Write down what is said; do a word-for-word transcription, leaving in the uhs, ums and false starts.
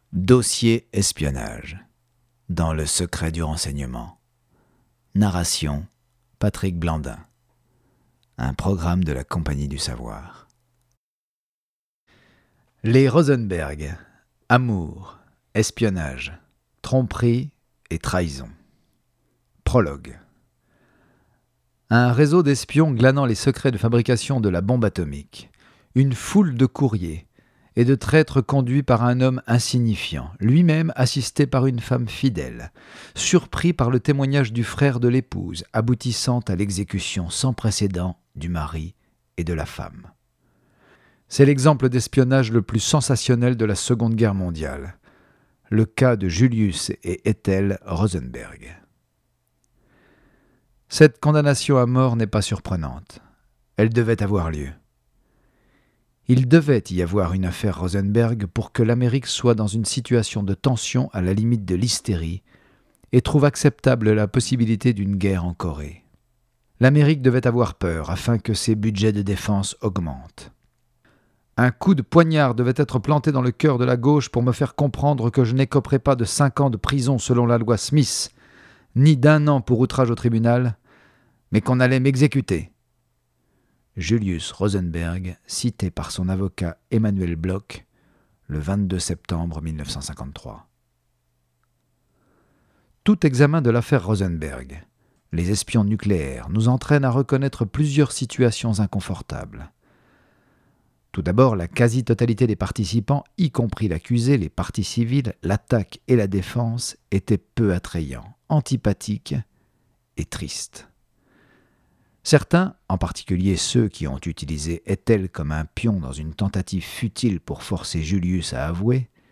Dossier espionnage. Dans le secret du renseignement. Narration Patrick Blandin. Un programme de la Compagnie du Savoir. Les Rosenberg. Amour, espionnage, tromperie et trahison. Prologue. Un réseau d'espions glanant les secrets de fabrication de la bombe atomique. Une foule de courriers et de traîtres conduits par un homme insignifiant, lui-même assisté par une femme fidèle, surpris par le témoignage du frère de l'épouse, aboutissant à l'exécution sans précédent du mari et de la femme. C'est l'exemple d'espionnage le plus sensationnel de la Seconde Guerre mondiale, le cas de Julius et Ethel Rosenberg. Cette condamnation à mort n'est pas surprenante. Elle devait avoir lieu. Il devait y avoir une affaire Rosenberg pour que l'Amérique soit dans une situation de tension à la limite de l'hystérie et trouve acceptable la possibilité d'une guerre en Corée. L'Amérique devait avoir peur afin que ses budgets de défense augmentent. Un coup de poignard devait être planté dans le cœur de la gauche pour me faire comprendre que je n'écoperais pas de cinq ans de prison selon la loi Smith, ni d'un an pour outrage au tribunal, mais qu'on allait m'exécuter. Julius Rosenberg, cité par son avocat Emmanuel Bloch, le vingt-deux septembre mille neuf cent cinquante-trois. Tout examen de l'affaire Rosenberg, les espions nucléaires, nous entraîne à reconnaître plusieurs situations inconfortables. Tout d'abord, la quasi-totalité des participants, y compris l'accusé, les parties civiles, l'attaque et la défense, étaient peu attrayants, antipathiques et tristes. Certains, en particulier ceux qui ont utilisé Ethel comme un pion dans une tentative futile pour forcer Julius à avouer,